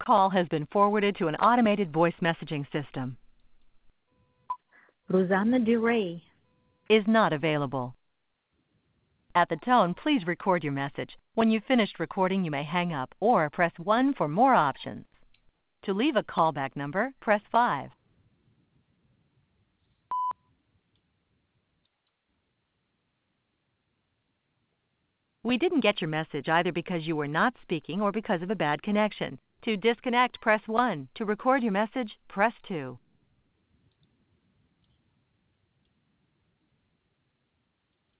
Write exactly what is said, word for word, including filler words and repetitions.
call has been forwarded to an automated voice messaging system. Rosanna DeRay Is not available. At the tone, please record your message. When you've finished recording, you may hang up or press one for more options. To leave a callback number, press five. We didn't get your message either because you were not speaking or because of a bad connection. To disconnect, press one. To record your message, press two.